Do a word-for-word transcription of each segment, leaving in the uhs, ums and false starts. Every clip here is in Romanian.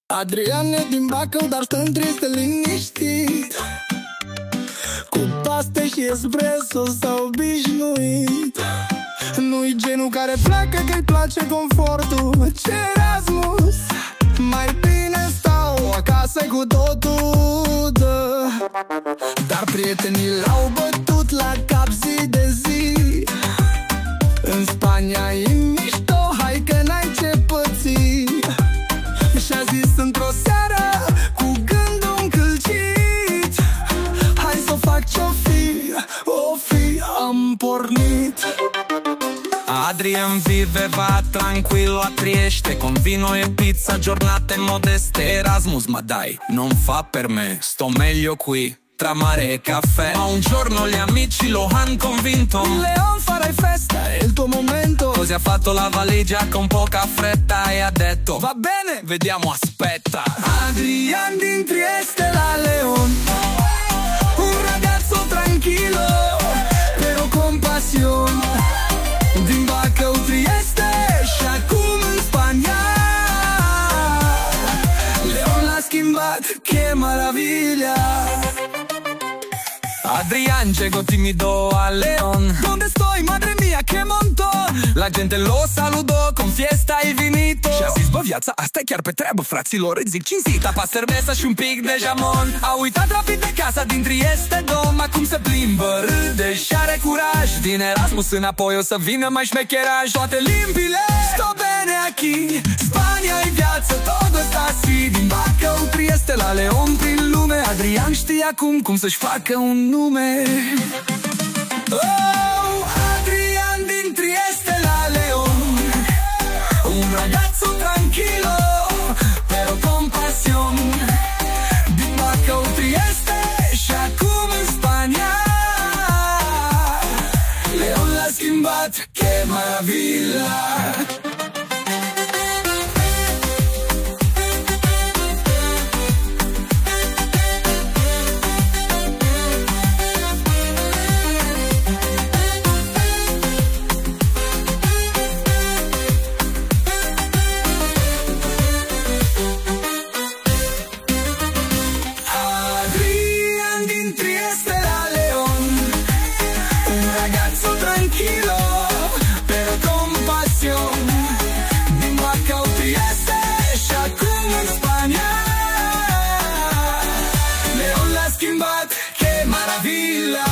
Adrian e din Bacău, dar stă-n triste liniștit. Cu paste și espresso s-a obișnuit. Nu-i genul care pleacă că-i place confortul. Ce Erasmus, mai bine stau acasă cu totul dă. Dar prietenii l-au bătut la cap zi de zi. În Spania e mișto, hai că n-ai ce păți. Și-a zis într-o seară cu gândul încălcit: hai să fac ce-o fi, o fi, am pornit. Adrian viveva tranquillo a Trieste, con vino e pizza, giornate modeste. Erasmus, ma dai, non fa per me, sto meglio qui tra mare e caffè. Ma un giorno gli amici lo han convinto: Leon, farai festa, è il tuo momento. Così ha fatto la valigia con poca fretta e ha detto: va bene, vediamo, aspetta. Adrian din Trieste la Leon, un ragazzo tranquillo però con passione. Din Bacău, Trieste și acum în Spania. Leon l-a schimbat, che maravilla. Adrian llegó timido a León. ¿Dónde estoy, madre mía, qué montón? La gente lo saludó con fiesta y vinito. Și-a zis: bă, viața asta e chiar pe treabă, fraților, îți zic cinstit. Apa, cerveza și un pic de jamon. A uitat rapid de casa din Trieste dom. Acum se plimbă, râde și are curaj. Din Erasmus înapoi o să vină mai șmecheraj. Toate limbile, sto bene aquí. Spania e viață, todo está así. Din Bacău, Trieste la Leon prin lume. Adrian știe acum cum să-și facă un nume. Oh, Adrian din Trieste la Leon, un ragazzo tranquillo però con passione. Din Bacău, Trieste și acum în Spania. Leon l-a schimbat, che maravilla. Tranquilo, pero con pasión. Din Bacău, Trieste și acum în Spania. Leon l-a schimbat, che maravilla.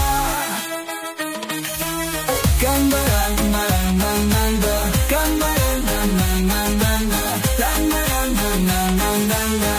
Camba-ran-na-ran-na-na-na, camba-ran-na-na-na-na, camba-ran-na-na-na-na.